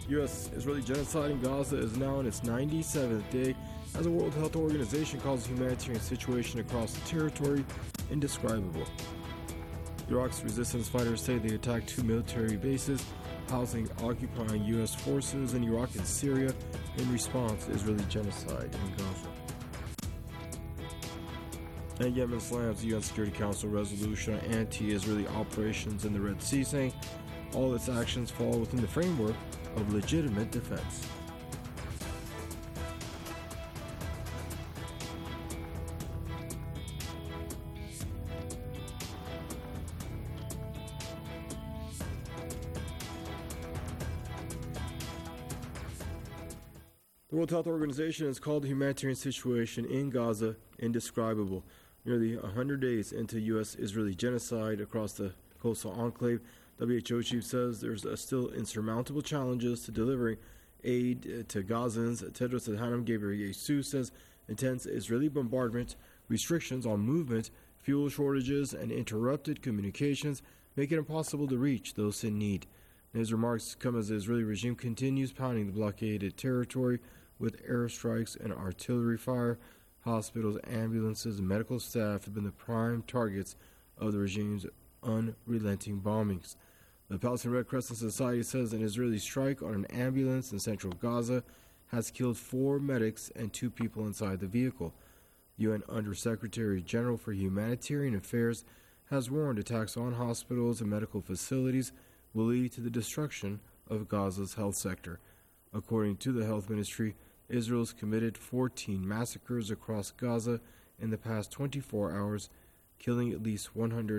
U.S.-Israeli genocide in Gaza is now in its 97th day as the World Health Organization calls the humanitarian situation across the territory indescribable. Iraq's resistance fighters say they attacked two military bases housing occupying U.S. forces in Iraq and Syria in response to Israeli genocide in Gaza. And Yemen slams the UN Security Council resolution on anti-Israeli operations in the Red Sea, saying all its actions fall within the framework of legitimate defense. The World Health Organization has called the humanitarian situation in Gaza indescribable. Nearly 100 days into U.S.-Israeli genocide across the coastal enclave, WHO chief says there's still insurmountable challenges to delivering aid to Gazans. Tedros Adhanom Ghebreyesus says intense Israeli bombardment, restrictions on movement, fuel shortages, and interrupted communications make it impossible to reach those in need. His remarks come as the Israeli regime continues pounding the blockaded territory with airstrikes and artillery fire. Hospitals, ambulances, and medical staff have been the prime targets of the regime's unrelenting bombings. The Palestinian Red Crescent Society says an Israeli strike on an ambulance in central Gaza has killed 4 medics and 2 people inside the vehicle. UN Undersecretary General for Humanitarian Affairs has warned attacks on hospitals and medical facilities will lead to the destruction of Gaza's health sector. According to the health ministry, Israel's committed 14 massacres across Gaza in the past 24 hours, killing at least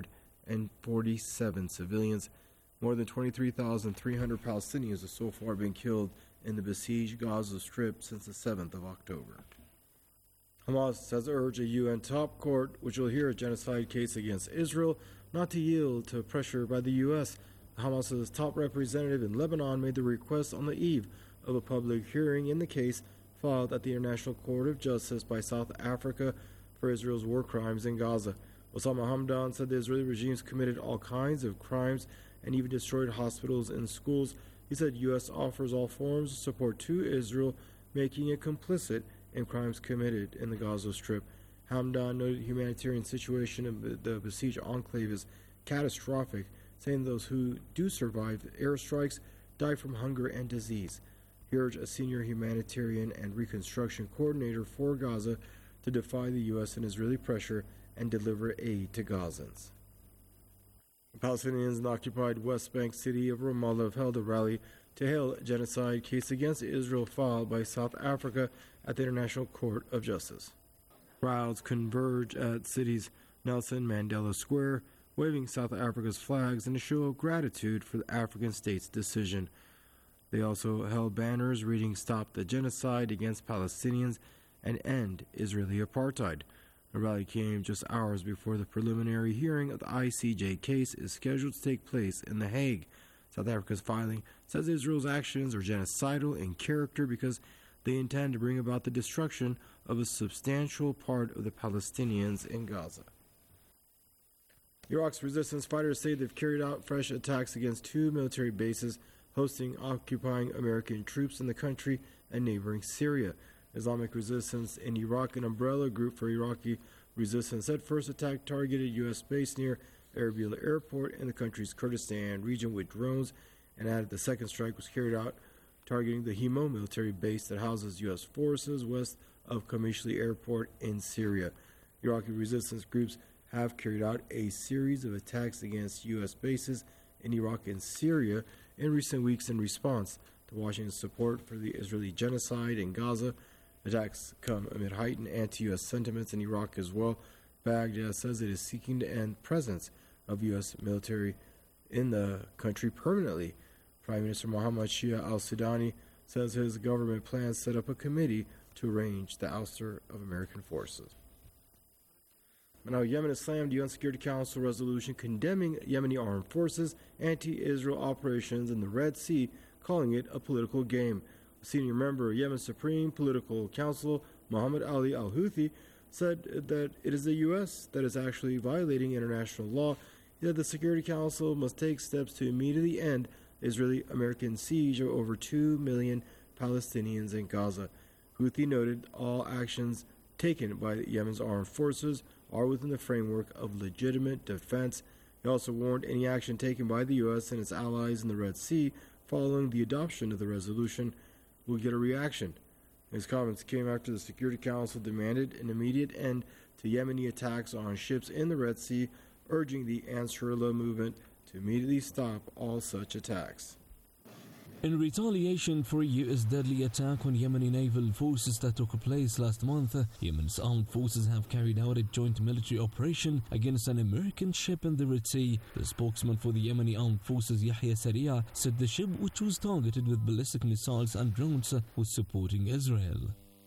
147 civilians. More than 23,300 Palestinians have so far been killed in the besieged Gaza Strip since the 7th of October. Hamas has urged a UN top court, which will hear a genocide case against Israel, not to yield to pressure by the U.S. Hamas's top representative in Lebanon made the request on the eve of a public hearing in the case filed at the International Court of Justice by South Africa for Israel's war crimes in Gaza. Osama Hamdan said the Israeli regime's committed all kinds of crimes and even destroyed hospitals and schools. He said U.S. offers all forms of support to Israel, making it complicit in crimes committed in the Gaza Strip. Hamdan noted the humanitarian situation in the besieged enclave is catastrophic, saying those who do survive airstrikes die from hunger and disease. He urged a senior humanitarian and reconstruction coordinator for Gaza to defy the U.S. and Israeli pressure and deliver aid to Gazans. Palestinians in the occupied West Bank city of Ramallah have held a rally to hail a genocide case against Israel filed by South Africa at the International Court of Justice. Crowds converge at city's Nelson Mandela Square, waving South Africa's flags in a show of gratitude for the African state's decision. They also held banners reading "Stop the Genocide Against Palestinians" and "End Israeli Apartheid." The rally came just hours before the preliminary hearing of the ICJ case is scheduled to take place in The Hague. South Africa's filing says Israel's actions are genocidal in character because they intend to bring about the destruction of a substantial part of the Palestinians in Gaza. Iraq's resistance fighters say they've carried out fresh attacks against 2 military bases hosting occupying American troops in the country and neighboring Syria. Islamic Resistance in Iraq, an umbrella group for Iraqi resistance, said first attack targeted U.S. base near Erbil Airport in the country's Kurdistan region with drones, and added the second strike was carried out targeting the Himo military base that houses U.S. forces west of Qamishli Airport in Syria. Iraqi resistance groups have carried out a series of attacks against U.S. bases in Iraq and Syria in recent weeks in response to Washington's support for the Israeli genocide in Gaza. Attacks come amid heightened anti-U.S. sentiments in Iraq as well. Baghdad says it is seeking to end presence of U.S. military in the country permanently. Prime Minister Mohammed Shia al-Sudani says his government plans to set up a committee to arrange the ouster of American forces. Now, Yemen has slammed the UN Security Council resolution condemning Yemeni armed forces' anti-Israel operations in the Red Sea, calling it a political game. A senior member of Yemen's Supreme Political Council, Mohammed Ali al-Houthi, said that it is the U.S. that is actually violating international law. He said the Security Council must take steps to immediately end Israeli-American siege of over 2 million Palestinians in Gaza. Houthi noted all actions taken by Yemen's armed forces are within the framework of legitimate defense. He also warned any action taken by the U.S. and its allies in the Red Sea following the adoption of the resolution will get a reaction. His comments came after the Security Council demanded an immediate end to Yemeni attacks on ships in the Red Sea, urging the Ansarullah movement to immediately stop all such attacks. In retaliation for a U.S. deadly attack on Yemeni naval forces that took place last month, Yemen's armed forces have carried out a joint military operation against an American ship in the Red Sea. The spokesman for the Yemeni armed forces, Yahya Sariya, said the ship, which was targeted with ballistic missiles and drones, was supporting Israel.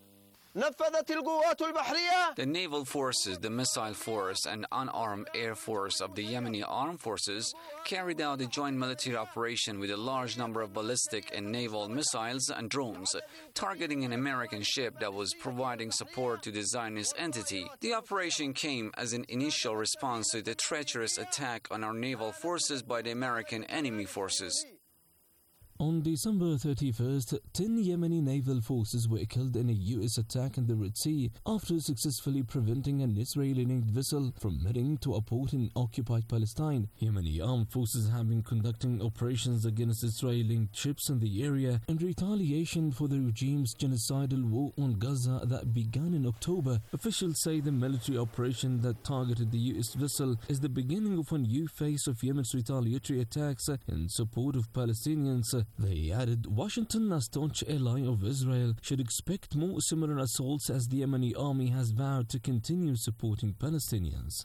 The naval forces, the missile force, and unarmed air force of the Yemeni armed forces carried out a joint military operation with a large number of ballistic and naval missiles and drones, targeting an American ship that was providing support to the Zionist entity. The operation came as an initial response to the treacherous attack on our naval forces by the American enemy forces. On December 31st, 10 Yemeni naval forces were killed in a U.S. attack in the Red Sea after successfully preventing an Israeli-linked vessel from heading to a port in occupied Palestine. Yemeni armed forces have been conducting operations against Israeli-linked ships in the area in retaliation for the regime's genocidal war on Gaza that began in October. Officials say the military operation that targeted the U.S. vessel is the beginning of a new phase of Yemen's retaliatory attacks in support of Palestinians. They added Washington, a staunch ally of Israel, should expect more similar assaults as the Yemeni army has vowed to continue supporting Palestinians.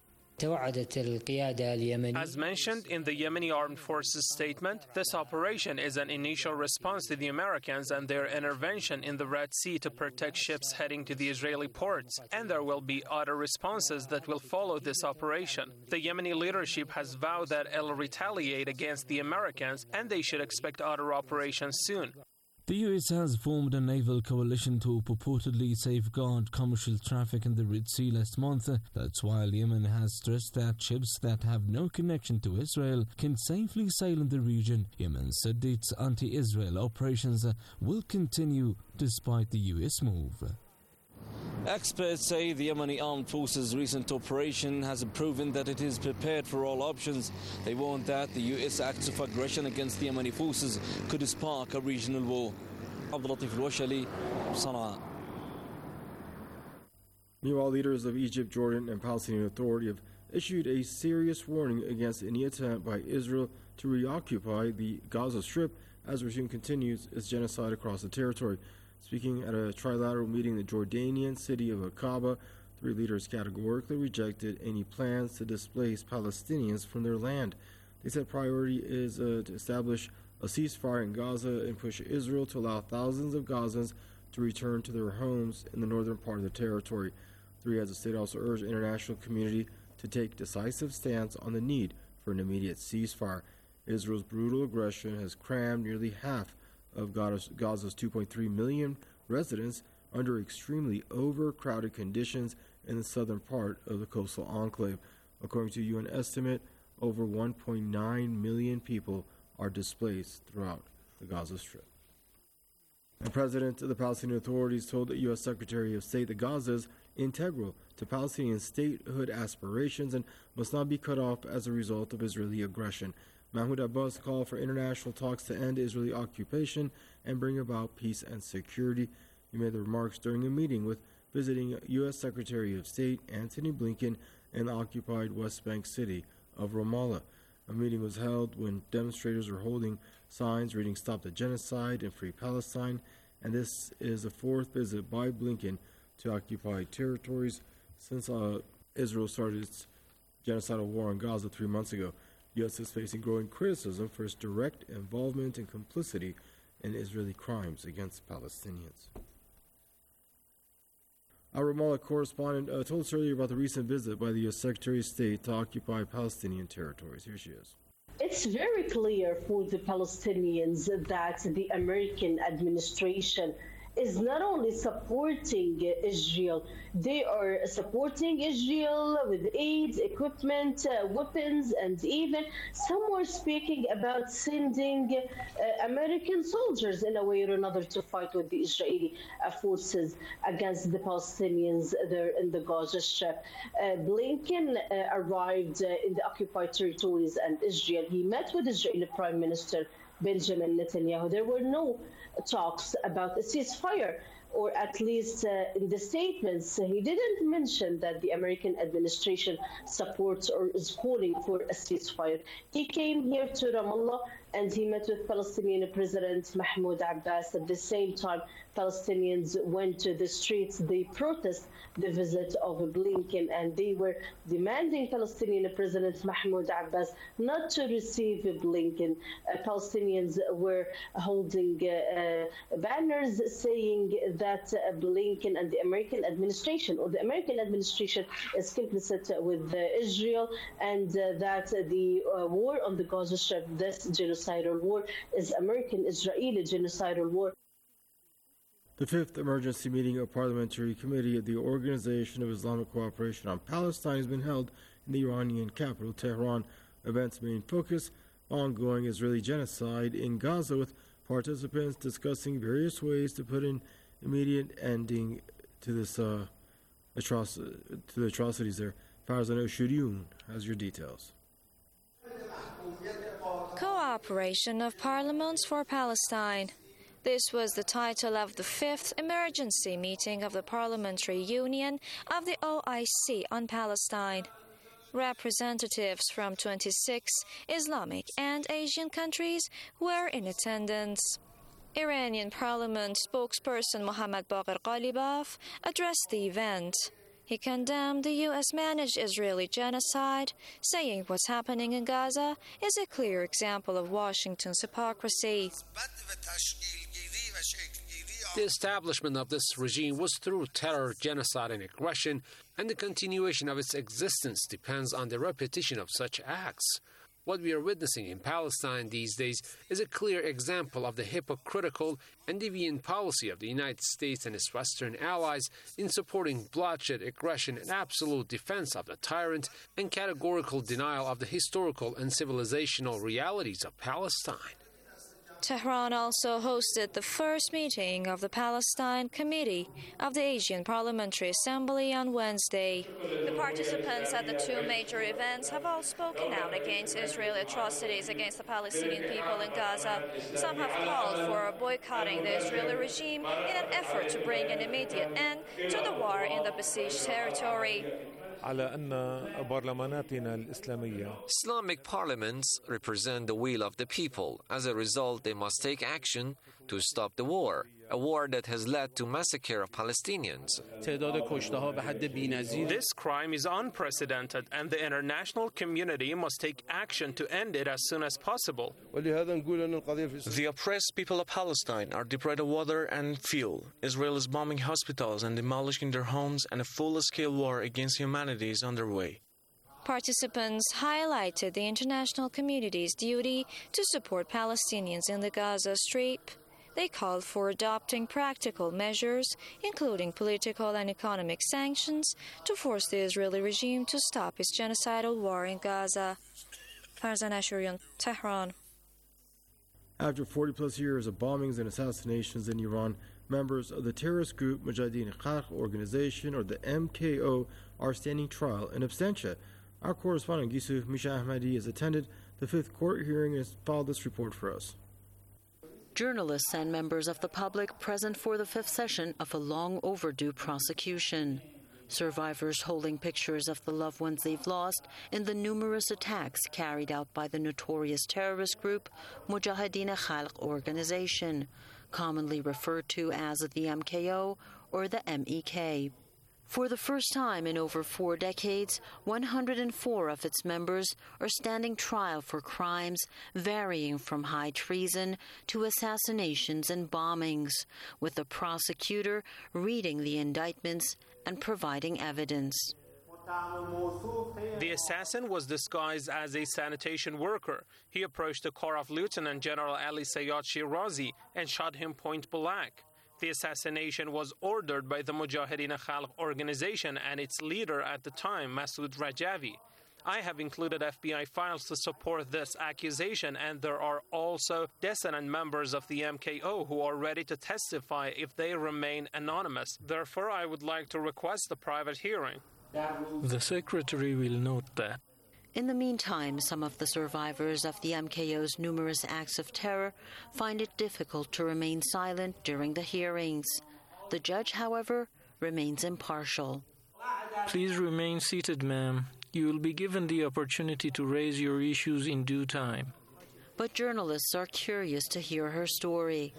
As mentioned in the Yemeni Armed Forces statement, this operation is an initial response to the Americans and their intervention in the Red Sea to protect ships heading to the Israeli ports, and there will be other responses that will follow this operation. The Yemeni leadership has vowed that it'll retaliate against the Americans, and they should expect other operations soon. The U.S. has formed a naval coalition to purportedly safeguard commercial traffic in the Red Sea last month. That's while Yemen has stressed that ships that have no connection to Israel can safely sail in the region. Yemen said its anti-Israel operations will continue despite the U.S. move. Experts say the Yemeni armed forces' recent operation has proven that it is prepared for all options. They warned that the U.S. acts of aggression against the Yemeni forces could spark a regional war. Abdul Latif Al-Washali, Sana'a. Meanwhile, leaders of Egypt, Jordan, and Palestinian Authority have issued a serious warning against any attempt by Israel to reoccupy the Gaza Strip as the regime continues its genocide across the territory. Speaking at a trilateral meeting in the Jordanian city of Aqaba, three leaders categorically rejected any plans to displace Palestinians from their land. They said priority is to establish a ceasefire in Gaza and push Israel to allow thousands of Gazans to return to their homes in the northern part of the territory. Three heads of state also urged the international community to take decisive stance on the need for an immediate ceasefire. Israel's brutal aggression has crammed nearly half of Gaza's 2.3 million residents under extremely overcrowded conditions in the southern part of the coastal enclave. According to a UN estimate, over 1.9 million people are displaced throughout the Gaza Strip. The president of the Palestinian Authorities told the U.S. Secretary of State that Gaza is integral to Palestinian statehood aspirations and must not be cut off as a result of Israeli aggression. Mahmoud Abbas called for international talks to end Israeli occupation and bring about peace and security. He made the remarks during a meeting with visiting U.S. Secretary of State Antony Blinken in the occupied West Bank city of Ramallah. A meeting was held when demonstrators were holding signs reading "Stop the Genocide" and "Free Palestine," and this is the fourth visit by Blinken to occupied territories since Israel started its genocidal war on Gaza 3 months ago. The U.S. is facing growing criticism for its direct involvement and complicity in Israeli crimes against Palestinians. Our Ramallah correspondent told us earlier about the recent visit by the U.S. Secretary of State to occupy Palestinian territories. Here she is. It's very clear for the Palestinians that the American administration is not only supporting Israel, they are supporting Israel with aid, equipment, weapons, and even some were speaking about sending American soldiers in a way or another to fight with the Israeli forces against the Palestinians there in the Gaza Strip. Blinken arrived in the occupied territories and Israel. He met with Israeli Prime Minister Benjamin Netanyahu. There were no talks about a ceasefire, or at least in the statements, he didn't mention that the American administration supports or is calling for a ceasefire. He came here to Ramallah and he met with Palestinian President Mahmoud Abbas. At the same time, Palestinians went to the streets. They protest the visit of Blinken, and they were demanding Palestinian President Mahmoud Abbas not to receive Blinken. Palestinians were holding banners saying that Blinken and the American administration, or the American administration, is complicit with Israel, and that the war on the Gaza Strip, this genocidal war, is American-Israeli genocidal war. The fifth emergency meeting of Parliamentary Committee of the Organization of Islamic Cooperation on Palestine has been held in the Iranian capital, Tehran. Events main focus, ongoing Israeli genocide in Gaza, with participants discussing various ways to put an immediate ending to this to the atrocities there. Farzan Oshuriun has your details. Cooperation of Parliaments for Palestine. This was the title of the fifth emergency meeting of the Parliamentary Union of the OIC on Palestine. Representatives from 26 Islamic and Asian countries were in attendance. Iranian Parliament spokesperson Mohammad Baqir Ghalibaf addressed the event. He condemned the U.S.-managed Israeli genocide, saying what's happening in Gaza is a clear example of Washington's hypocrisy. The establishment of this regime was through terror, genocide, and aggression, and the continuation of its existence depends on the repetition of such acts. What we are witnessing in Palestine these days is a clear example of the hypocritical and deviant policy of the United States and its Western allies in supporting bloodshed, aggression, and absolute defense of the tyrant, and categorical denial of the historical and civilizational realities of Palestine. Tehran also hosted the first meeting of the Palestine Committee of the Asian Parliamentary Assembly on Wednesday. The participants at the two major events have all spoken out against Israeli atrocities against the Palestinian people in Gaza. Some have called for boycotting the Israeli regime in an effort to bring an immediate end to the war in the besieged territory. Islamic parliaments represent the will of the people. As a result, they must take action to stop the war, a war that has led to massacre of Palestinians. This crime is unprecedented, and the international community must take action to end it as soon as possible. The oppressed people of Palestine are deprived of water and fuel. Israel is bombing hospitals and demolishing their homes, and a full-scale war against humanity is underway. Participants highlighted the international community's duty to support Palestinians in the Gaza Strip. They called for adopting practical measures, including political and economic sanctions, to force the Israeli regime to stop its genocidal war in Gaza. Farzan Ashurian, Tehran. After 40-plus years of bombings and assassinations in Iran, members of the terrorist group Mujahideen Khalq Organization, or the MKO, are standing trial in absentia. Our correspondent Gisuf Misha Ahmadi has attended the fifth court hearing and has filed this report for us. Journalists and members of the public present for the fifth session of a long overdue prosecution. Survivors holding pictures of the loved ones they've lost in the numerous attacks carried out by the notorious terrorist group Mujahideen Khalq Organization, commonly referred to as the MKO or the MEK. For the first time in over 4 decades, 104 of its members are standing trial for crimes varying from high treason to assassinations and bombings, with the prosecutor reading the indictments and providing evidence. The assassin was disguised as a sanitation worker. He approached the car of Lieutenant General Ali Sayyad Shirazi and shot him point blank. The assassination was ordered by the Mujahideen Khalq organization and its leader at the time, Masood Rajavi. I have included FBI files to support this accusation, and there are also dissonant members of the MKO who are ready to testify if they remain anonymous. Therefore, I would like to request a private hearing. The Secretary will note that. In the meantime, some of the survivors of the MKO's numerous acts of terror find it difficult to remain silent during the hearings. The judge, however, remains impartial. Please remain seated, ma'am. You will be given the opportunity to raise your issues in due time. But journalists are curious to hear her story.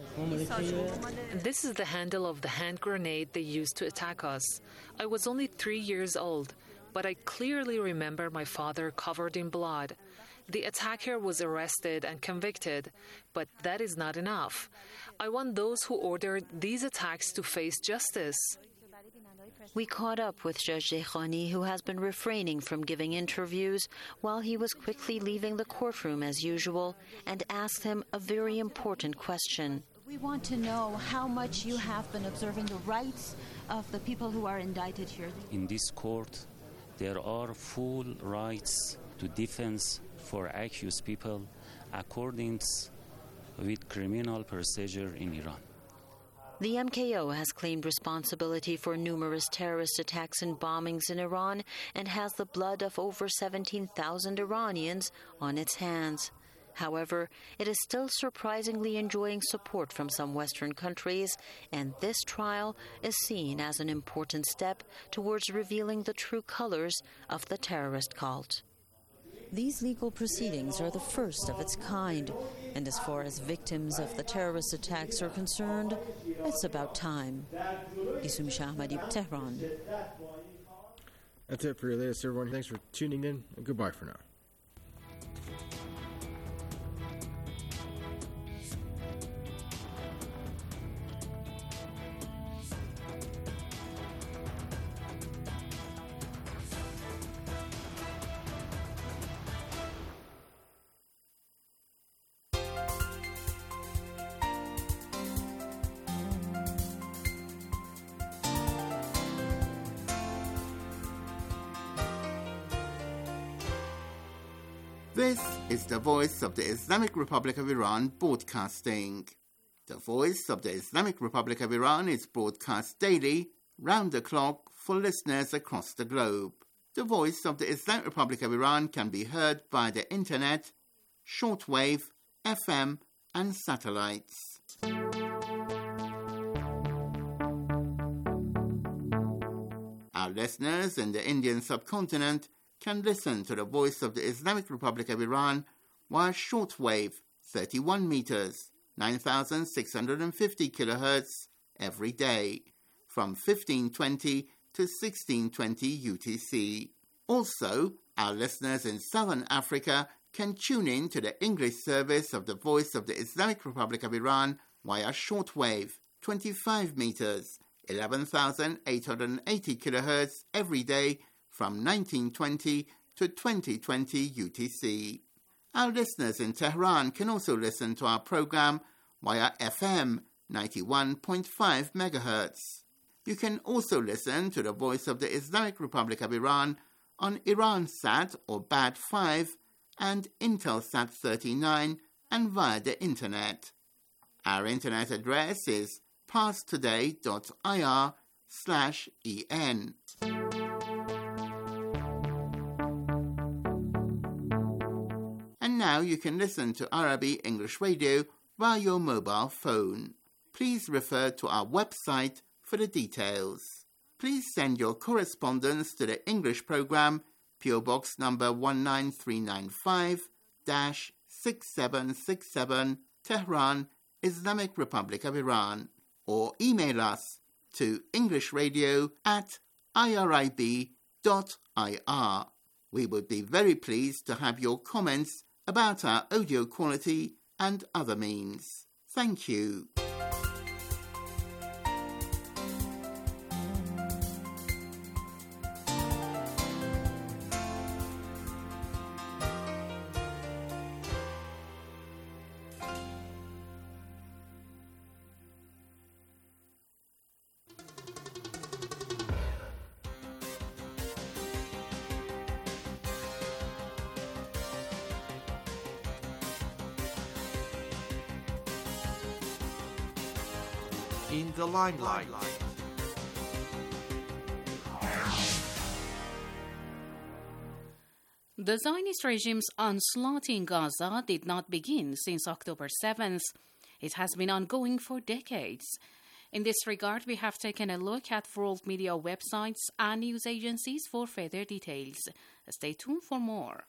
This is the handle of the hand grenade they used to attack us. I was only 3 years old, but I clearly remember my father covered in blood. The attacker was arrested and convicted, but that is not enough. I want those who ordered these attacks to face justice. We caught up with Judge Dekhani, who has been refraining from giving interviews while he was quickly leaving the courtroom as usual, and asked him a very important question. We want to know how much you have been observing the rights of the people who are indicted here. In this court, there are full rights to defense for accused people according with criminal procedure in Iran. The MKO has claimed responsibility for numerous terrorist attacks and bombings in Iran and has the blood of over 17,000 Iranians on its hands. However, it is still surprisingly enjoying support from some Western countries, and this trial is seen as an important step towards revealing the true colors of the terrorist cult. These legal proceedings are the first of its kind, and as far as victims of the terrorist attacks are concerned, it's about time. Isum Shahmadi, Tehran. That's it for your latest, everyone. Thanks for tuning in, and goodbye for now. This is the Voice of the Islamic Republic of Iran broadcasting. The Voice of the Islamic Republic of Iran is broadcast daily, round the clock, for listeners across the globe. The Voice of the Islamic Republic of Iran can be heard via the internet, shortwave, FM, and satellites. Our listeners in the Indian subcontinent can listen to the Voice of the Islamic Republic of Iran via shortwave 31 meters, 9,650 kilohertz every day, from 1520 to 1620 UTC. Also, our listeners in Southern Africa can tune in to the English service of the Voice of the Islamic Republic of Iran via shortwave 25 meters, 11,880 kilohertz every day, from 1920 to 2020 UTC. Our listeners in Tehran can also listen to our program via FM 91.5 MHz. You can also listen to the Voice of the Islamic Republic of Iran on Iransat or BAD 5 and Intelsat 39 and via the Internet. Our Internet address is parstoday.ir/en. And now you can listen to Arabic English Radio via your mobile phone. Please refer to our website for the details. Please send your correspondence to the English program, PO Box number 19395-6767, Tehran, Islamic Republic of Iran, or email us to englishradio@irib.ir. We would be very pleased to have your comments about our audio quality and other means. Thank you. in the limelight. The Zionist regime's onslaught in Gaza did not begin since October 7th. It has been ongoing for decades. In this regard, we have taken a look at world media websites and news agencies for further details. Stay tuned for more.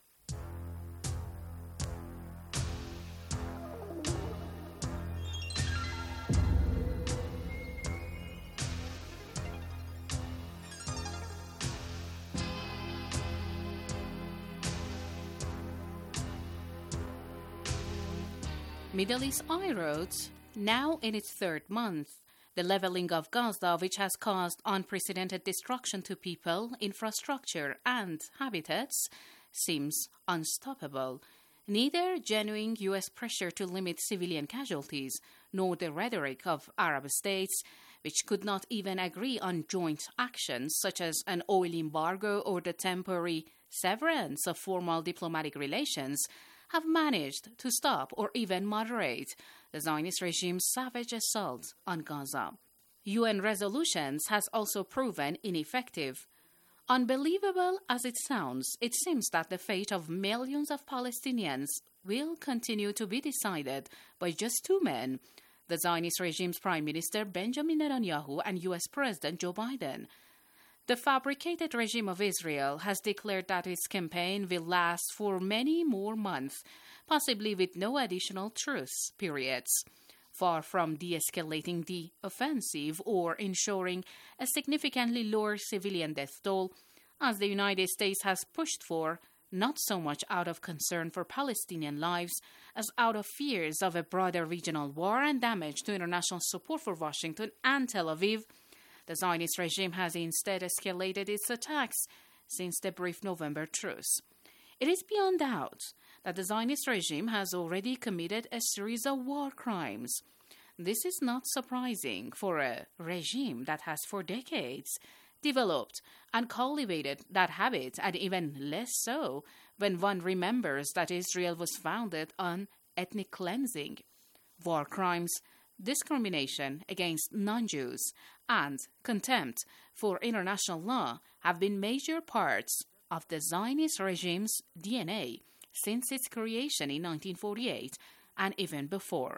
Middle East Eye wrote, now in its third month, the leveling of Gaza, which has caused unprecedented destruction to people, infrastructure, and habitats, seems unstoppable. Neither genuine U.S. pressure to limit civilian casualties, nor the rhetoric of Arab states, which could not even agree on joint actions such as an oil embargo or the temporary severance of formal diplomatic relations, have managed to stop or even moderate the Zionist regime's savage assault on Gaza. UN resolutions has also proven ineffective. Unbelievable as it sounds, it seems that the fate of millions of Palestinians will continue to be decided by just two men, the Zionist regime's Prime Minister Benjamin Netanyahu and U.S. President Joe Biden. The fabricated regime of Israel has declared that its campaign will last for many more months, possibly with no additional truce periods. Far from de-escalating the offensive or ensuring a significantly lower civilian death toll, as the United States has pushed for, not so much out of concern for Palestinian lives as out of fears of a broader regional war and damage to international support for Washington and Tel Aviv, the Zionist regime has instead escalated its attacks since the brief November truce. It is beyond doubt that the Zionist regime has already committed a series of war crimes. This is not surprising for a regime that has for decades developed and cultivated that habit, and even less so when one remembers that Israel was founded on ethnic cleansing. War crimes, discrimination against non-Jews, and contempt for international law have been major parts of the Zionist regime's DNA since its creation in 1948 and even before.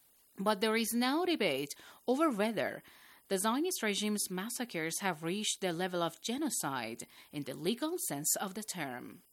But there is now debate over whether the Zionist regime's massacres have reached the level of genocide in the legal sense of the term.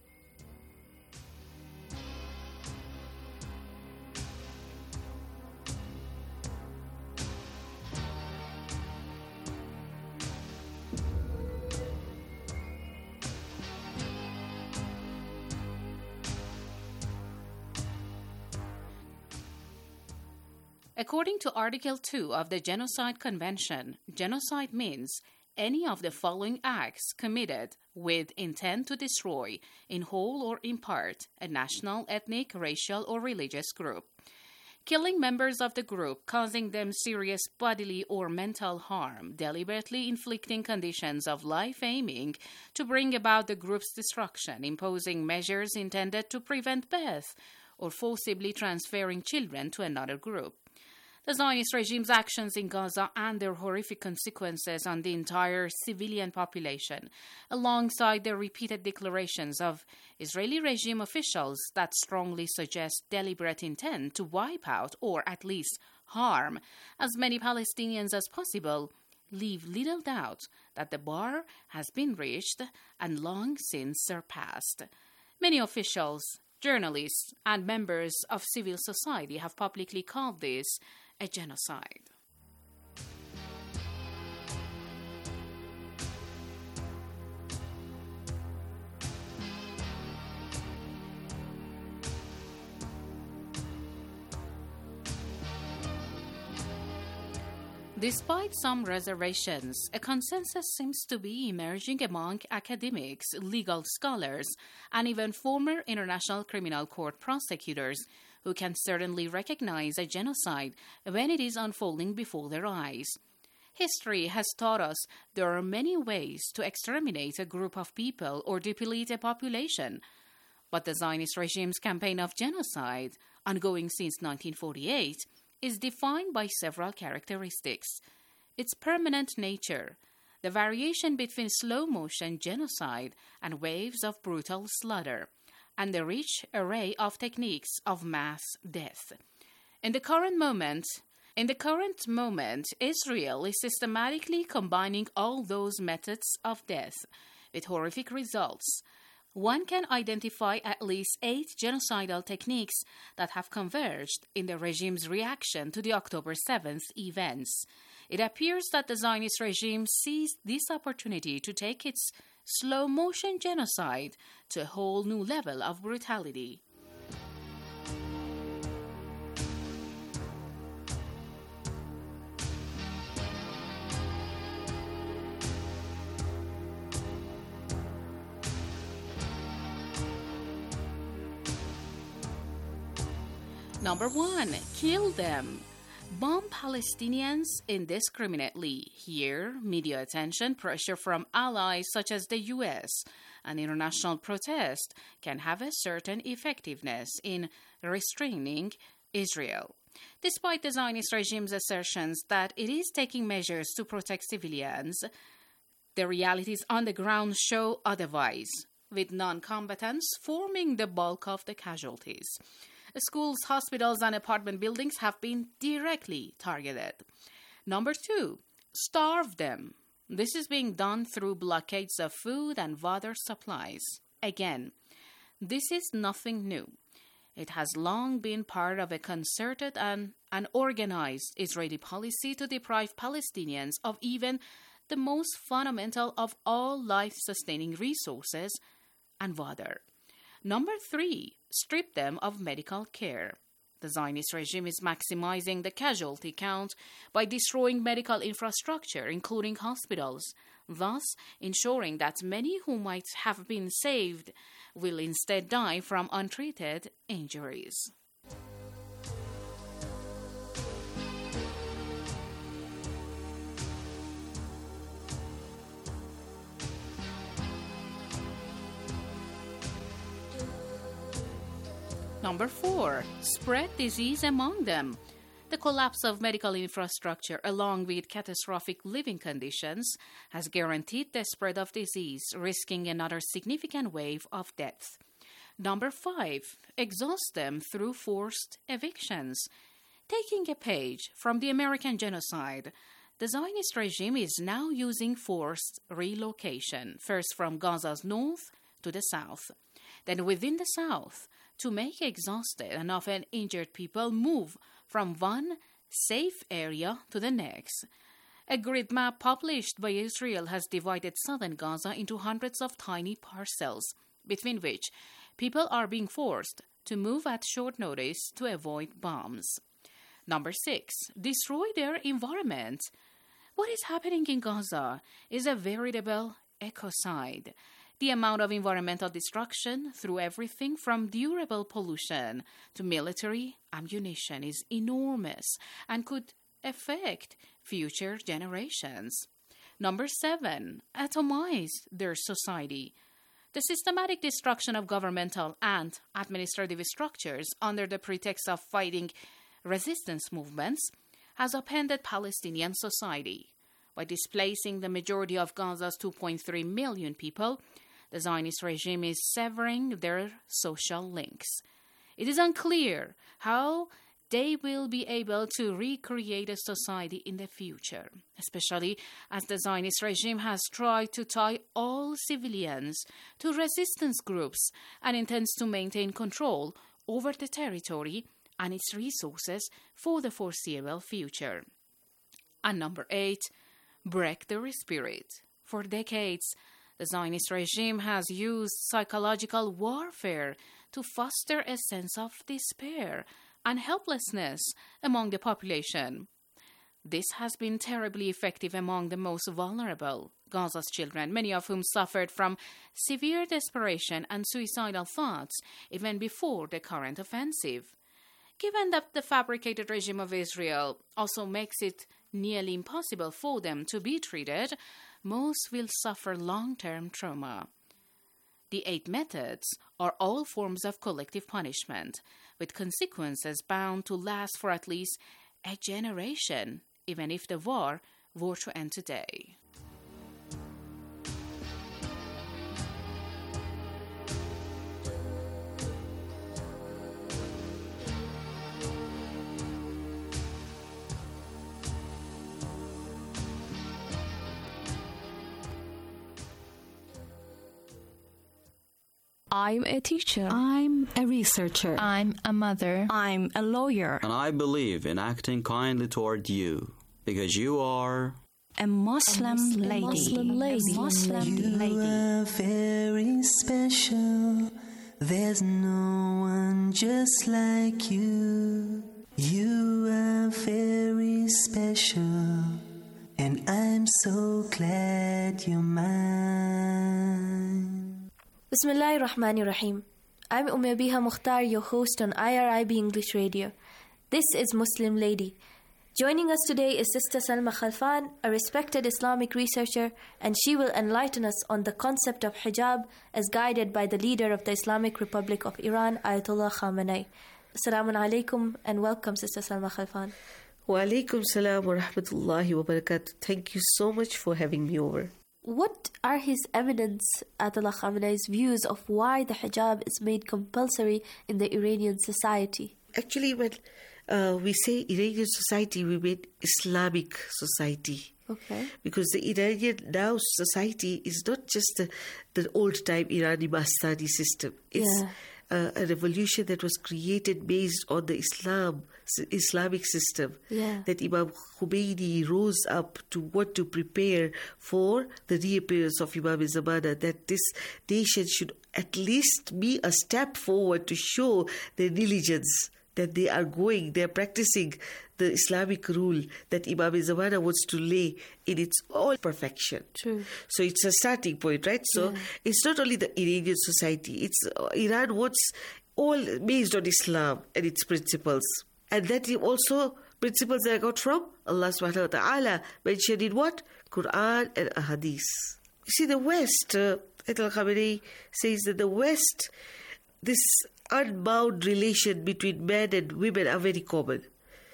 According to Article 2 of the Genocide Convention, genocide means any of the following acts committed with intent to destroy, in whole or in part, a national, ethnic, racial, or religious group. Killing members of the group, causing them serious bodily or mental harm, deliberately inflicting conditions of life aiming to bring about the group's destruction, imposing measures intended to prevent birth, or forcibly transferring children to another group. The Zionist regime's actions in Gaza and their horrific consequences on the entire civilian population, alongside the repeated declarations of Israeli regime officials that strongly suggest deliberate intent to wipe out or at least harm as many Palestinians as possible, leave little doubt that the bar has been reached and long since surpassed. Many officials, journalists, and members of civil society have publicly called this a genocide. Despite some reservations, a consensus seems to be emerging among academics, legal scholars, and even former International Criminal Court prosecutors, who can certainly recognize a genocide when it is unfolding before their eyes. History has taught us there are many ways to exterminate a group of people or deplete a population, but the Zionist regime's campaign of genocide, ongoing since 1948, is defined by several characteristics. Its permanent nature, the variation between slow-motion genocide and waves of brutal slaughter, and the rich array of techniques of mass death. In the current moment, Israel is systematically combining all those methods of death with horrific results. One can identify at least 8 genocidal techniques that have converged in the regime's reaction to the October 7th events. It appears that the Zionist regime seized this opportunity to take its slow-motion genocide to a whole new level of brutality. Number 1. Kill them. Bomb Palestinians indiscriminately. Here, media attention, pressure from allies such as the U.S., and international protest can have a certain effectiveness in restraining Israel. Despite the Zionist regime's assertions that it is taking measures to protect civilians, the realities on the ground show otherwise, with non-combatants forming the bulk of the casualties. Schools, hospitals, and apartment buildings have been directly targeted. Number 2, starve them. This is being done through blockades of food and water supplies. Again, this is nothing new. It has long been part of a concerted and an organized Israeli policy to deprive Palestinians of even the most fundamental of all life-sustaining resources and water. Number 3, strip them of medical care. The Zionist regime is maximizing the casualty count by destroying medical infrastructure, including hospitals, thus ensuring that many who might have been saved will instead die from untreated injuries. Number 4, spread disease among them. The collapse of medical infrastructure, along with catastrophic living conditions, has guaranteed the spread of disease, risking another significant wave of death. Number 5, exhaust them through forced evictions. Taking a page from the American genocide, the Zionist regime is now using forced relocation, first from Gaza's north to the south, then within the south, to make exhausted and often injured people move from one safe area to the next. A grid map published by Israel has divided southern Gaza into hundreds of tiny parcels, between which people are being forced to move at short notice to avoid bombs. Number 6, destroy their environment. What is happening in Gaza is a veritable ecocide. The amount of environmental destruction through everything from durable pollution to military ammunition is enormous and could affect future generations. Number 7, atomize their society. The systematic destruction of governmental and administrative structures under the pretext of fighting resistance movements has upended Palestinian society. By displacing the majority of Gaza's 2.3 million people, the Zionist regime is severing their social links. It is unclear how they will be able to recreate a society in the future, especially as the Zionist regime has tried to tie all civilians to resistance groups and intends to maintain control over the territory and its resources for the foreseeable future. And number 8, break their spirit. For decades, the Zionist regime has used psychological warfare to foster a sense of despair and helplessness among the population. This has been terribly effective among the most vulnerable, Gaza's children, many of whom suffered from severe desperation and suicidal thoughts even before the current offensive. Given that the fabricated regime of Israel also makes it nearly impossible for them to be treated, most will suffer long-term trauma. The 8 methods are all forms of collective punishment, with consequences bound to last for at least a generation, even if the war were to end today. I'm a teacher. I'm a researcher. I'm a mother. I'm a lawyer. And I believe in acting kindly toward you, because you are a Muslim lady. You are very special. There's no one just like you. You are very special, and I'm so glad you're mine. Bismillahir Rahmanir Rahim. I'm Umaybiha Mukhtar, your host on IRIB English Radio. This is Muslim Lady. Joining us today is Sister Salma Khalfan, a respected Islamic researcher, and she will enlighten us on the concept of hijab as guided by the leader of the Islamic Republic of Iran, Ayatollah Khamenei. Assalamu alaikum and welcome, Sister Salma Khalfan. Wa alaikum salam wa rahmatullahi wa barakatuh. Thank you so much for having me over. What are His Eminence Ayatollah Khamenei's views of why the hijab is made compulsory in the Iranian society? Actually, when we say Iranian society, we mean Islamic society. Okay. Because the Iranian now society is not just the old-time Irani Mastani system. It's a revolution that was created based on the Islamic system. That Imam Khomeini rose up to want to prepare for the reappearance of Imam Zamana, that this nation should at least be a step forward to show their diligence, that they are practicing the Islamic rule that Imam Zamana wants to lay in its all perfection. True. So it's a starting point, right? So it's not only the Iranian society, it's Iran wants all based on Islam and its principles. And that also principles that I got from Allah subhanahu wa ta'ala, mentioned in what? Quran and Ahadith. You see, the West, Ayatollah Khamenei says that the West, this unbound relation between men and women are very common.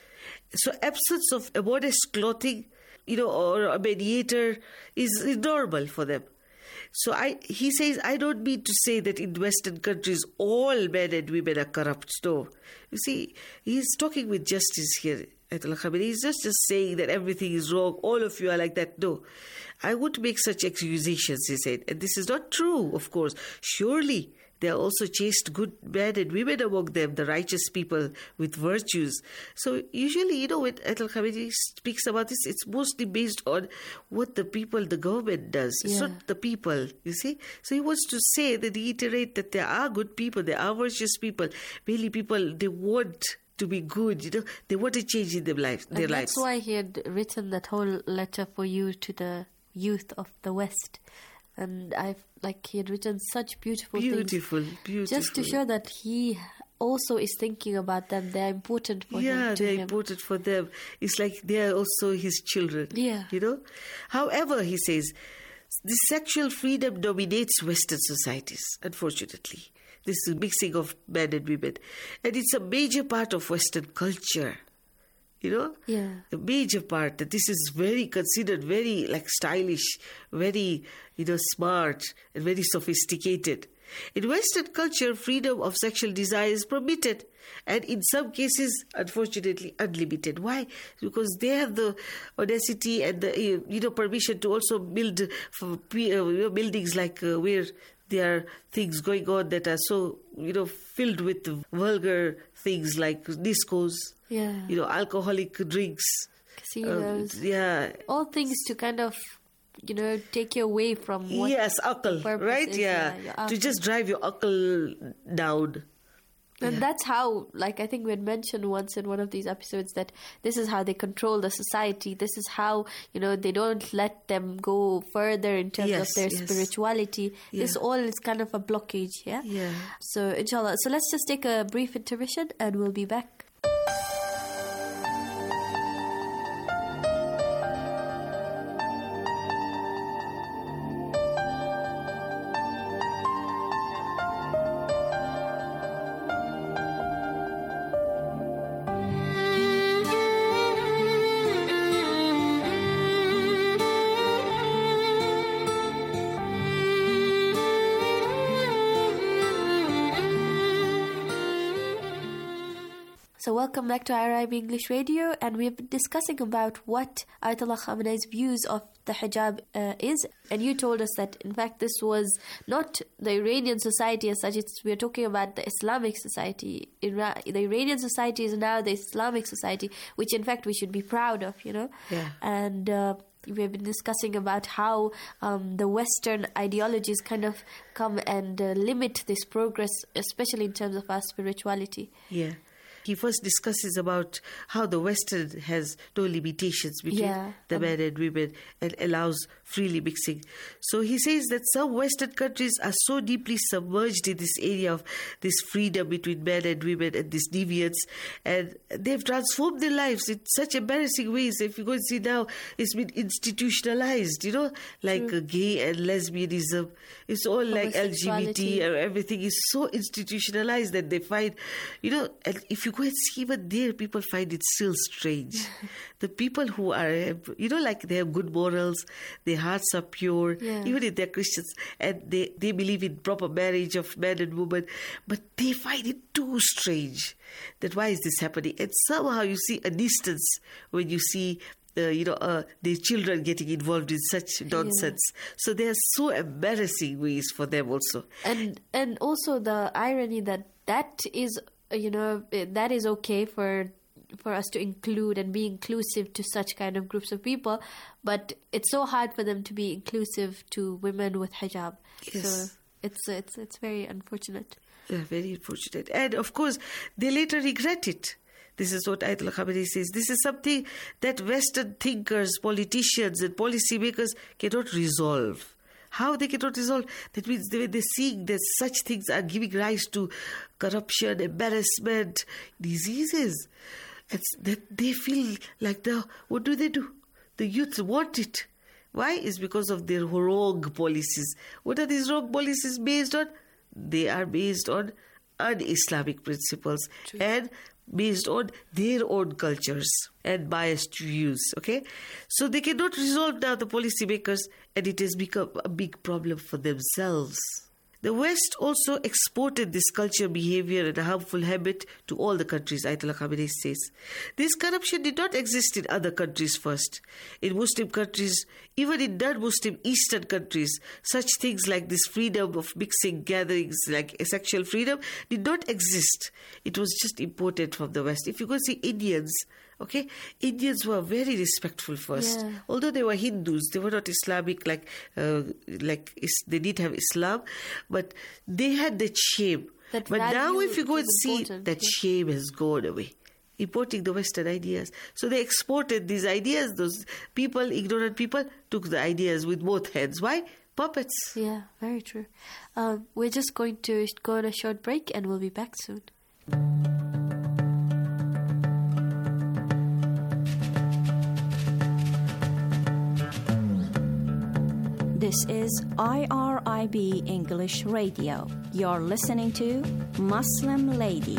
So absence of a modest clothing, or a mediator is normal for them. So he says, I don't mean to say that in Western countries all men and women are corrupt. No. You see, he's talking with justice here, Ayatollah Khamenei. He's just saying that everything is wrong, all of you are like that. No. I wouldn't make such accusations, he said. And this is not true, of course. Surely there are also chaste good men and women among them, the righteous people with virtues. So usually, when Ayatollah Khamenei speaks about this, it's mostly based on what the government does. It's not the people, you see. So he wants to say, reiterate that there are good people, there are virtuous people. Really people, they want to be good, they want to change in their lives. That's why he had written that whole letter for you to the youth of the West. And he had written such beautiful things. Beautiful. Just to show that he also is thinking about them. They're important for him. Yeah, they're important for them. It's like they're also his children. Yeah. However, he says, the sexual freedom dominates Western societies, unfortunately. This is a mixing of men and women. And it's a major part of Western culture. A major part, that this is considered very stylish, very, smart and very sophisticated. In Western culture, freedom of sexual desire is permitted and in some cases, unfortunately, unlimited. Why? Because they have the audacity and the, permission to also build buildings where there are things going on that are so, filled with vulgar things like discos, alcoholic drinks, casinos, all things to kind of, take you away from what akal, right? To just drive your akal down. And that's how, I think we had mentioned once in one of these episodes that this is how they control the society. This is how, they don't let them go further in terms of their spirituality. This all is kind of a blockage, yeah? So, inshallah. So, let's just take a brief intermission and we'll be back. So welcome back to IRIB English Radio, and we've been discussing about what Ayatollah Khamenei's views of the hijab is, and you told us that in fact this was not the Iranian society as such. We're talking about the Islamic society. The Iranian society is now the Islamic society, which in fact we should be proud of, you know. Yeah. And we've been discussing about how the Western ideologies kind of come and limit this progress, especially in terms of our spirituality. Yeah. He first discusses about how the Western has no limitations between the men and women and allows freely mixing. So he says that some Western countries are so deeply submerged in this area of this freedom between men and women and this deviance, and they've transformed their lives in such embarrassing ways. If you go and see now, it's been institutionalized, you know, like gay and lesbianism. It's all like LGBT, and everything is so institutionalized that they find, you know, and if you go and see even there, people find it still strange. The people who are, you know, like they have good morals, their hearts are pure, even if they're Christians, and they believe in proper marriage of man and woman, but they find it too strange. That why is this happening? And somehow you see a distance when you see their children getting involved in such nonsense. So there are so embarrassing ways for them also. And also the irony that is, you know, that is okay for us to include and be inclusive to such kind of groups of people, but it's so hard for them to be inclusive to women with hijab. Yes. So it's very unfortunate. Yeah, very unfortunate. And of course, they later regret it. This is what Ayatollah Khamenei says. This is something that Western thinkers, politicians and policymakers cannot resolve. How they cannot resolve? That means they're seeing that such things are giving rise to corruption, embarrassment, diseases. It's that they feel like what do? The youth want it. Why? It's because of their wrong policies. What are these wrong policies based on? They are based on un-Islamic principles and based on their own cultures and biased views, okay? So they cannot resolve now, the policymakers, and it has become a big problem for themselves. The West also exported this culture, behavior and a harmful habit to all the countries, Ayatollah Khamenei says. This corruption did not exist in other countries first. In Muslim countries, even in non-Muslim Eastern countries, such things like this freedom of mixing gatherings, like sexual freedom, did not exist. It was just imported from the West. If you go see Indians, okay, Indians were very respectful first. Yeah. Although they were Hindus, they were not Islamic like they did have Islam, but they had that shame. But now if you go and see, that shame has gone away. Importing the Western ideas. So they exported these ideas. Those people, ignorant people, took the ideas with both hands. Why? Puppets. Yeah, very true. We're just going to go on a short break and we'll be back soon. This is IRIB English Radio. You're listening to Muslim Lady.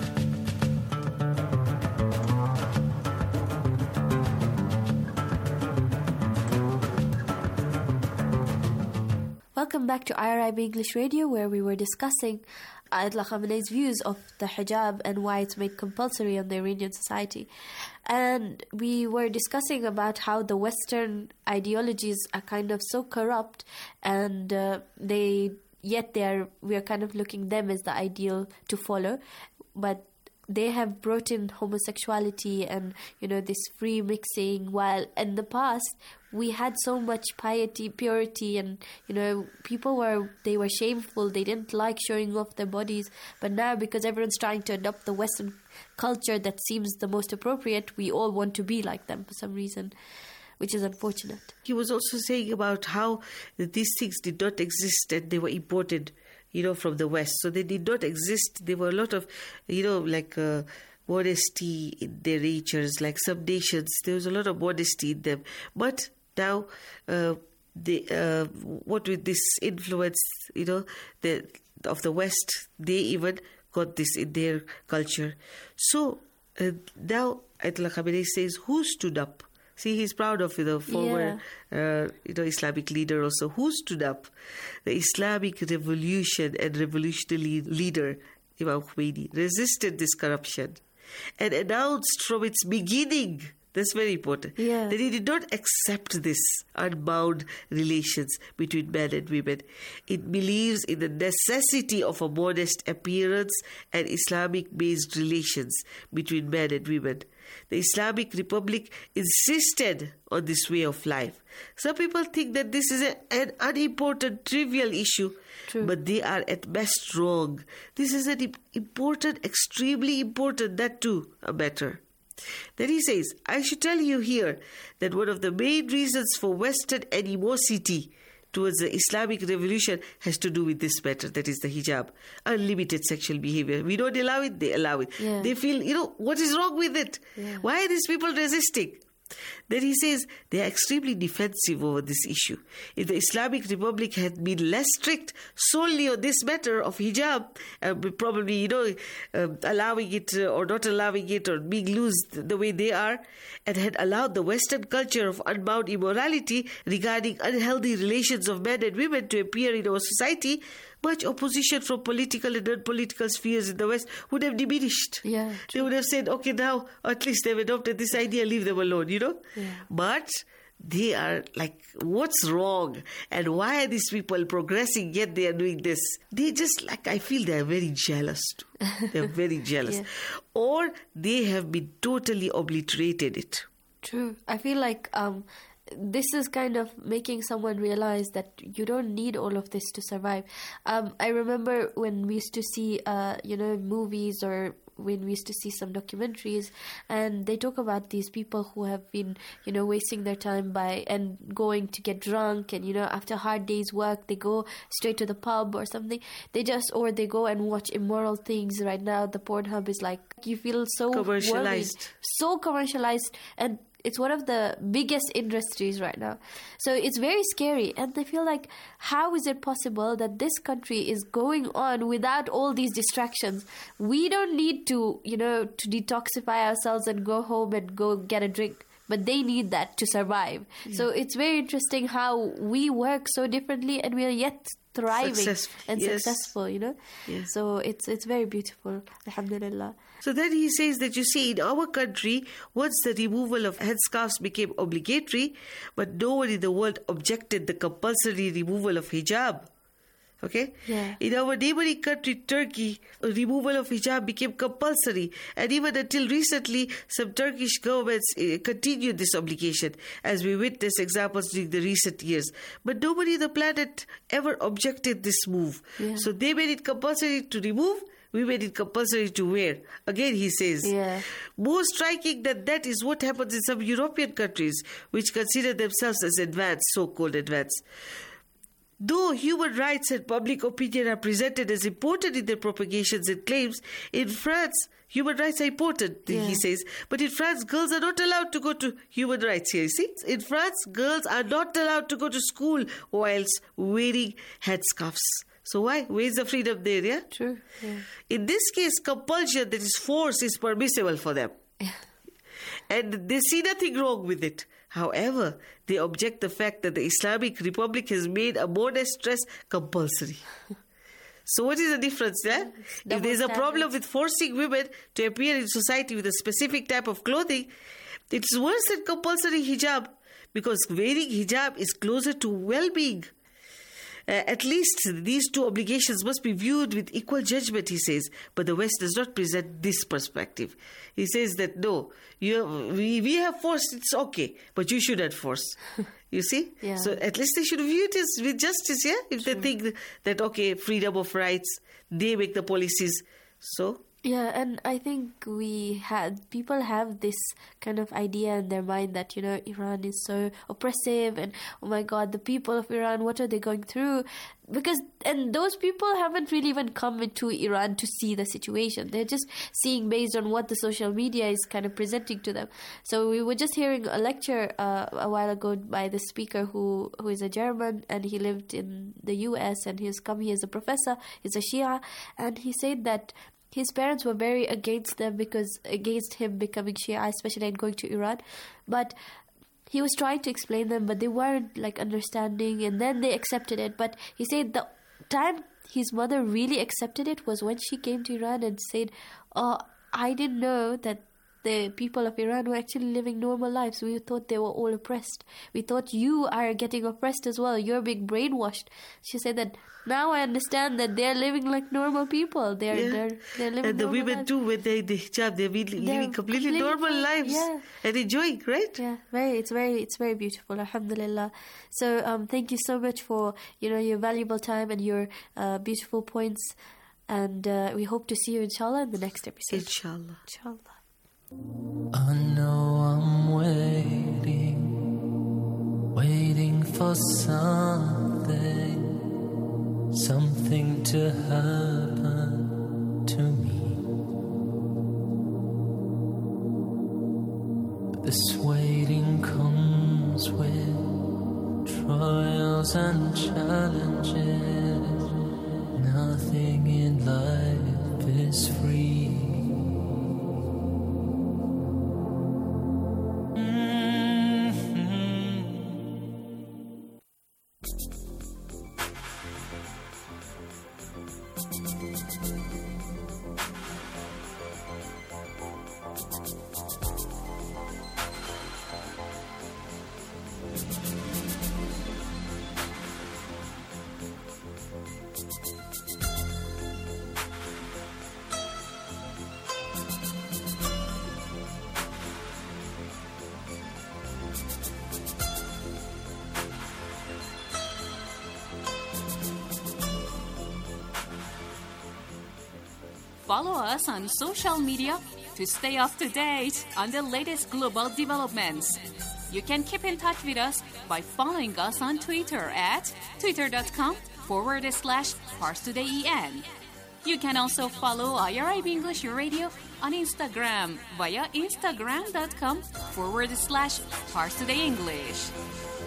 Welcome back to IRIB English Radio, where we were discussing Ayatollah Khamenei's views of the hijab and why it's made compulsory on the Iranian society. And we were discussing about how the Western ideologies are kind of so corrupt, and we are kind of looking them as the ideal to follow, but they have brought in homosexuality and, you know, this free mixing, while in the past we had so much piety, purity, and, you know, people were shameful, they didn't like showing off their bodies. But now, because everyone's trying to adopt the Western culture that seems the most appropriate, we all want to be like them for some reason, which is unfortunate. He was also saying about how these things did not exist and they were imported, you know, from the West. So they did not exist. There were a lot of, you know, like modesty in their natures. Like some nations, there was a lot of modesty in them. But now, what with this influence, you know, of the West, they even got this in their culture. So now Ayatollah Khamenei says, who stood up? See, he's proud of the former, Islamic leader also. Who stood up? The Islamic revolution and revolutionary leader, Imam Khomeini, resisted this corruption. and announced from its beginning, that's very important, that it did not accept this unbound relations between men and women. It believes in the necessity of a modest appearance and Islamic-based relations between men and women. The Islamic Republic insisted on this way of life. Some people think that this is an unimportant, trivial issue, but they are at best wrong. This is an important, extremely important, that too, a matter. Then he says, I should tell you here that one of the main reasons for Western animosity towards the Islamic revolution has to do with this matter, that is the hijab, unlimited sexual behavior. We don't allow it, they allow it. Yeah. They feel, what is wrong with it? Yeah. Why are these people resisting? Then he says they are extremely defensive over this issue. If the Islamic Republic had been less strict solely on this matter of hijab, probably, allowing it or not allowing it or being loose the way they are, and had allowed the Western culture of unbound immorality regarding unhealthy relations of men and women to appear in our society, much opposition from political and non-political spheres in the West would have diminished. Yeah, they would have said, okay, now at least they've adopted this idea, leave them alone, Yeah. But they are like, what's wrong? And why are these people progressing yet they are doing this? They just, I feel they are very jealous too. They're very jealous. Or they have been totally obliterated it. True. I feel like this is kind of making someone realize that you don't need all of this to survive. I remember when we used to see, movies, or when we used to see some documentaries, and they talk about these people who have been, wasting their time and going to get drunk, and, after a hard day's work, they go straight to the pub or something. They go and watch immoral things. Right now, the Pornhub is like, you feel so commercialized. So commercialized, and it's one of the biggest industries right now. So it's very scary. And I feel like, how is it possible that this country is going on without all these distractions? We don't need to, to detoxify ourselves and go home and go get a drink. But they need that to survive. Yeah. So it's very interesting how we work so differently and we are yet thriving successful, Yes. So it's very beautiful. Alhamdulillah. So then he says that, in our country, once the removal of headscarves became obligatory, but no one in the world objected the compulsory removal of hijab. Okay? Yeah. In our neighboring country, Turkey, removal of hijab became compulsory, and even until recently, some Turkish governments continued this obligation, as we witness examples during the recent years. But nobody on the planet ever objected this move. Yeah. So they made it compulsory to remove, we made it compulsory to wear. Again, he says, more striking that is what happens in some European countries, which consider themselves as advanced, so-called advanced. Though human rights and public opinion are presented as important in their propagations and claims, in France, human rights are important, he says. But in France, girls are not allowed to go to human rights here, you see. In France, girls are not allowed to go to school whilst wearing headscarves. So why? Where's the freedom there, yeah? True. Yeah. In this case, compulsion, that is force, is permissible for them. And they see nothing wrong with it. However, they object the fact that the Islamic Republic has made a modest dress compulsory. So what is the difference there? If there's a problem with forcing women to appear in society with a specific type of clothing, it's worse than compulsory hijab, because wearing hijab is closer to well-being. At least these two obligations must be viewed with equal judgment, he says. But the West does not present this perspective. He says that, no, we have force, it's okay, but you shouldn't force. You see? Yeah. So at least they should view it as with justice, yeah? If they think that, okay, freedom of rights, they make the policies. So... Yeah, and I think people have this kind of idea in their mind that, Iran is so oppressive and, oh my God, the people of Iran, what are they going through? And those people haven't really even come into Iran to see the situation. They're just seeing based on what the social media is kind of presenting to them. So we were just hearing a lecture a while ago by the speaker who is a German, and he lived in the US, and he's come here as a professor, he's a Shia, and he said that his parents were very against him becoming Shia, especially and going to Iran. But he was trying to explain them, but they weren't understanding, and then they accepted it. But he said the time his mother really accepted it was when she came to Iran and said, "Oh, I didn't know that the people of Iran were actually living normal lives. We thought they were all oppressed. We thought you are getting oppressed as well. You're being brainwashed. She said that now I understand that they're living like normal people. They're living and the women lives. too, when they're in the hijab, they're living completely normal lives and enjoying, right? Yeah, it's very beautiful. Alhamdulillah. So thank you so much for your valuable time and your beautiful points. And we hope to see you, inshallah, in the next episode. Inshallah. I know I'm waiting for something to happen to me. But this waiting comes with trials and challenges. Nothing in life is free. Follow us on social media to stay up to date on the latest global developments. You can keep in touch with us by following us on Twitter at twitter.com/ParsTodayEN. You can also follow IRIB English Radio on Instagram via instagram.com/ParsTodayEnglish.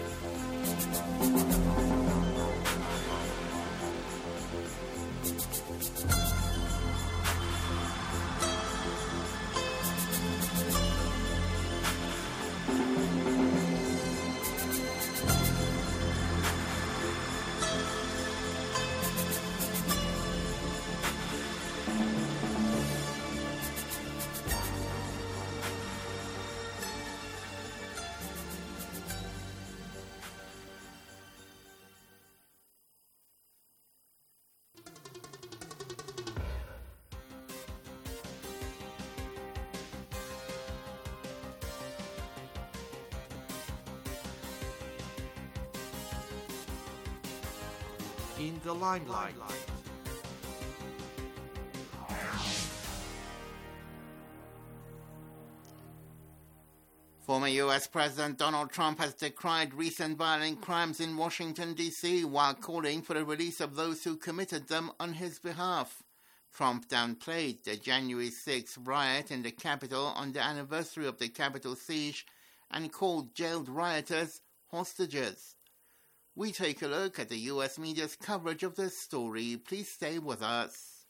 In the limelight. Former U.S. President Donald Trump has decried recent violent crimes in Washington, D.C., while calling for the release of those who committed them on his behalf. Trump downplayed the January 6th riot in the Capitol on the anniversary of the Capitol siege and called jailed rioters hostages. We take a look at the U.S. media's coverage of this story. Please stay with us.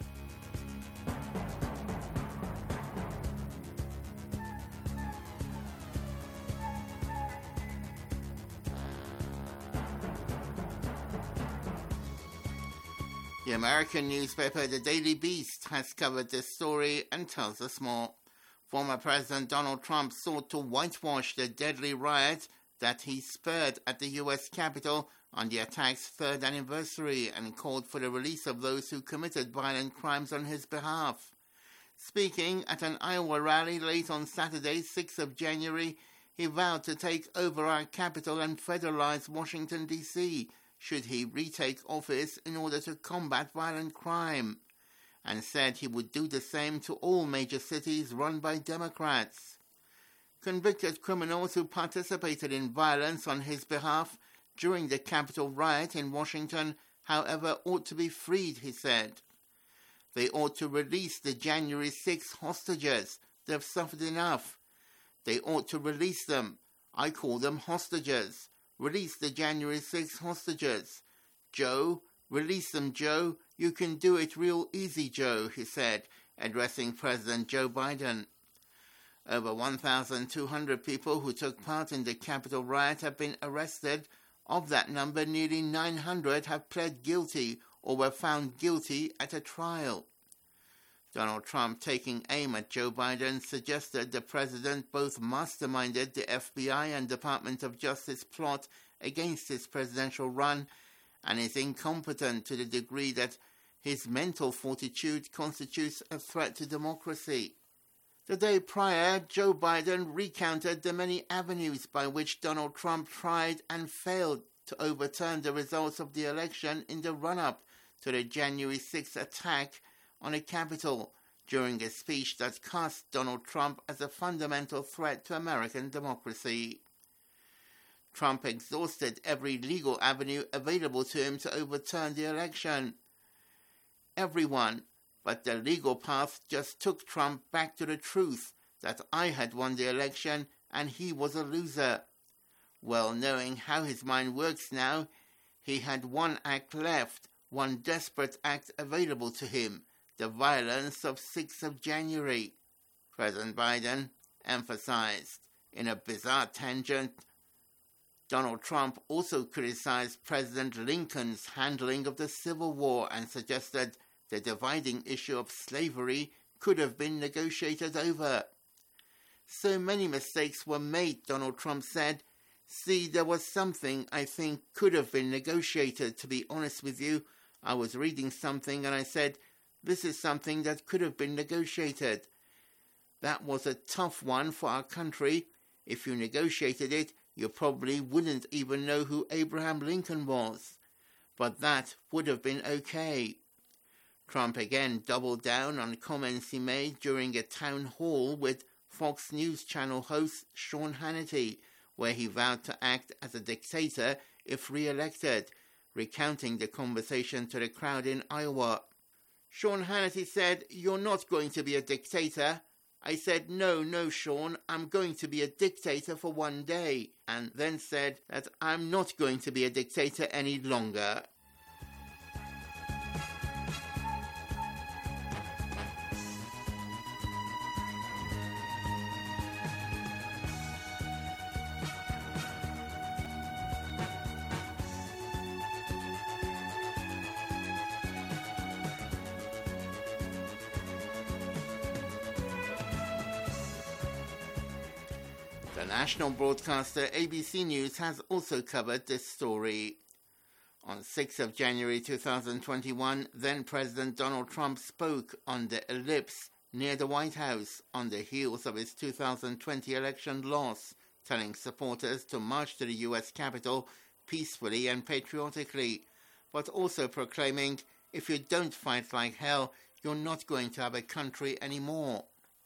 The American newspaper The Daily Beast has covered this story and tells us more. Former President Donald Trump sought to whitewash the deadly riot that he spurred at the U.S. Capitol on the attack's third anniversary and called for the release of those who committed violent crimes on his behalf. Speaking at an Iowa rally late on Saturday, 6th of January, he vowed to take over our capital and federalize Washington, D.C., should he retake office in order to combat violent crime, and said he would do the same to all major cities run by Democrats. Convicted criminals who participated in violence on his behalf during the Capitol riot in Washington, however, ought to be freed, he said. They ought to release the January 6 hostages. They've suffered enough. They ought to release them. I call them hostages. Release the January 6 hostages. Joe, release them, Joe. You can do it real easy, Joe, he said, addressing President Joe Biden. Over 1,200 people who took part in the Capitol riot have been arrested. Of that number, nearly 900 have pled guilty or were found guilty at a trial. Donald Trump, taking aim at Joe Biden, suggested the president both masterminded the FBI and Department of Justice plot against his presidential run and is incompetent to the degree that his mental fortitude constitutes a threat to democracy. The day prior, Joe Biden recounted the many avenues by which Donald Trump tried and failed to overturn the results of the election in the run-up to the January 6th attack on the Capitol during a speech that cast Donald Trump as a fundamental threat to American democracy. Trump exhausted every legal avenue available to him to overturn the election. Everyone but the legal path just took Trump back to the truth that I had won the election and he was a loser. Well knowing how his mind works now, he had one act left, one desperate act available to him, the violence of 6th of January, President Biden emphasized. In a bizarre tangent, Donald Trump also criticized President Lincoln's handling of the Civil War and suggested the dividing issue of slavery could have been negotiated over. So many mistakes were made, Donald Trump said. See, there was something I think could have been negotiated. To be honest with you, I was reading something and I said, this is something that could have been negotiated. That was a tough one for our country. If you negotiated it, you probably wouldn't even know who Abraham Lincoln was. But that would have been okay. Trump again doubled down on comments he made during a town hall with Fox News Channel host Sean Hannity, where he vowed to act as a dictator if re-elected, recounting the conversation to the crowd in Iowa. Sean Hannity said, "You're not going to be a dictator." I said, no, Sean, I'm going to be a dictator for one day, and then said that I'm not going to be a dictator any longer. The national broadcaster ABC News has also covered this story. On 6th of January 2021, then-President Donald Trump spoke on the Ellipse near the White House on the heels of his 2020 election loss, telling supporters to march to the U.S. Capitol peacefully and patriotically, but also proclaiming, if you don't fight like hell, you're not going to have a country anymore.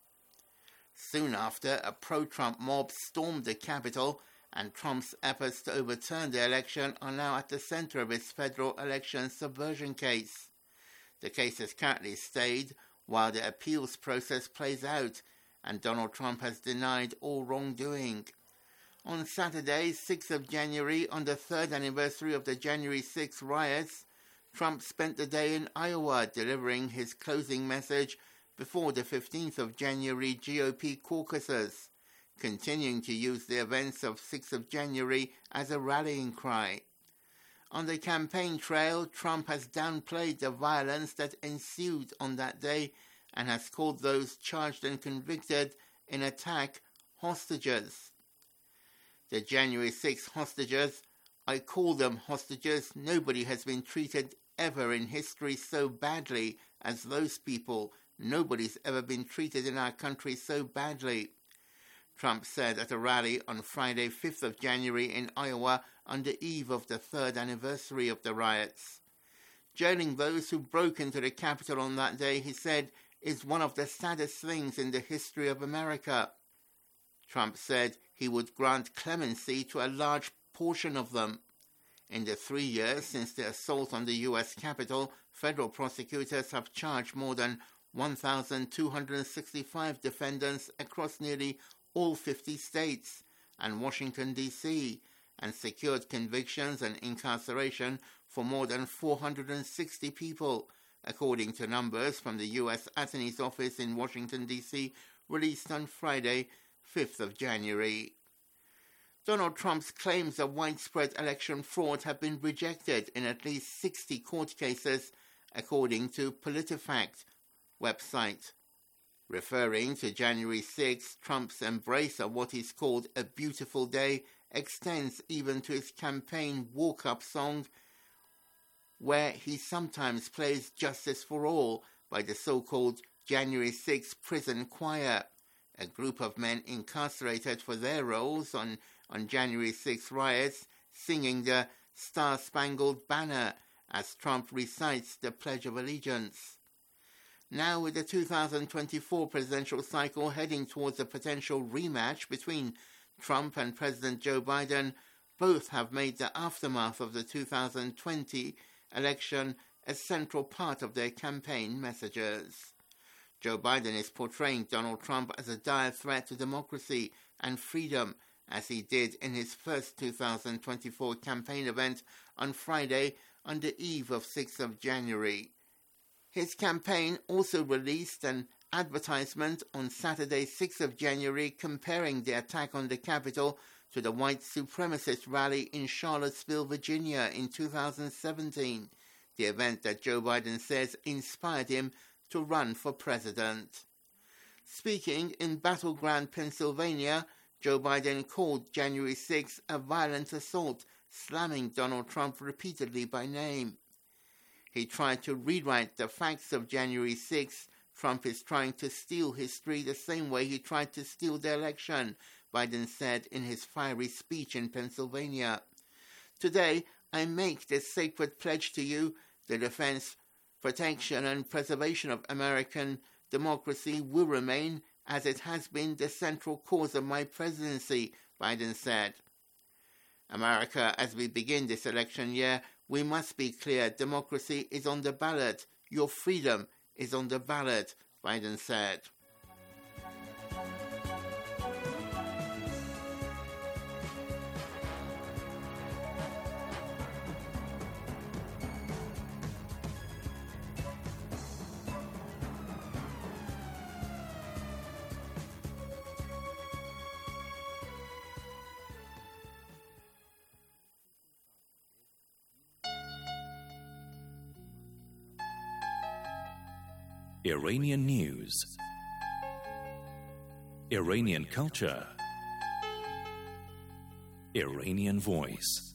Soon after, a pro-Trump mob stormed the Capitol, and Trump's efforts to overturn the election are now at the center of his federal election subversion case. The case is currently stayed while the appeals process plays out, and Donald Trump has denied all wrongdoing. On Saturday, 6th of January, on the third anniversary of the January 6th riots, Trump spent the day in Iowa delivering his closing message before the 15th of January GOP caucuses, continuing to use the events of 6th of January as a rallying cry. On the campaign trail, Trump has downplayed the violence that ensued on that day and has called those charged and convicted in attack hostages. The January 6 hostages, I call them hostages. Nobody has been treated ever in history so badly as those people. Nobody's ever been treated in our country so badly, Trump said at a rally on Friday, 5th of January in Iowa on the eve of the third anniversary of the riots. Jailing those who broke into the Capitol on that day, he said, is one of the saddest things in the history of America. Trump said he would grant clemency to a large portion of them. In the 3 years since the assault on the U.S. Capitol, federal prosecutors have charged more than 1,265 defendants across nearly all 50 states and Washington, D.C., and secured convictions and incarceration for more than 460 people, according to numbers from the U.S. Attorney's Office in Washington, D.C., released on Friday, 5th of January. Donald Trump's claims of widespread election fraud have been rejected in at least 60 court cases, according to PolitiFact, website. Referring to January 6, Trump's embrace of what is called a beautiful day extends even to his campaign walk-up song, where he sometimes plays Justice for All by the so-called January 6 Prison Choir, a group of men incarcerated for their roles on January 6 riots, singing the Star-Spangled Banner as Trump recites the Pledge of Allegiance. Now, with the 2024 presidential cycle heading towards a potential rematch between Trump and President Joe Biden, both have made the aftermath of the 2020 election a central part of their campaign messages. Joe Biden is portraying Donald Trump as a dire threat to democracy and freedom, as he did in his first 2024 campaign event on Friday on the eve of 6th of January. His campaign also released an advertisement on Saturday, 6th of January, comparing the attack on the Capitol to the white supremacist rally in Charlottesville, Virginia in 2017, the event that Joe Biden says inspired him to run for president. Speaking in Battleground, Pennsylvania, Joe Biden called January 6 a violent assault, slamming Donald Trump repeatedly by name. He tried to rewrite the facts of January 6. Trump is trying to steal history the same way he tried to steal the election, Biden said in his fiery speech in Pennsylvania. Today, I make this sacred pledge to you: the defense, protection, and preservation of American democracy will remain, as it has been, the central cause of my presidency, Biden said. America, as we begin this election year, we must be clear: democracy is on the ballot. Your freedom is on the ballot, Biden said. Iranian news, Iranian culture, Iranian voice.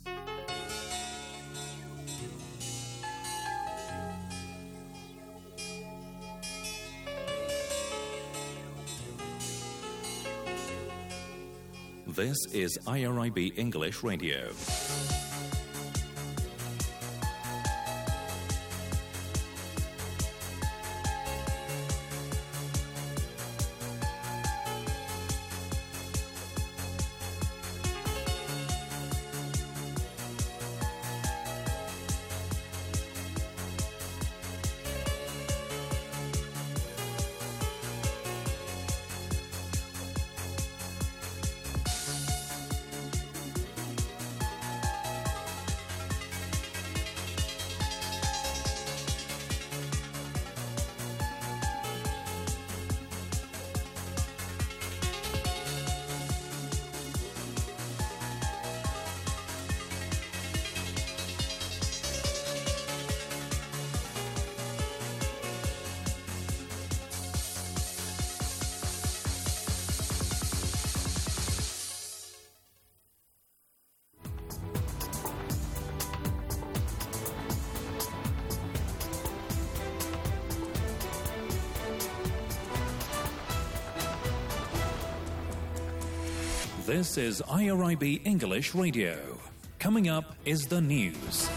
This is IRIB English Radio. This is IRIB English Radio. Coming up is the news.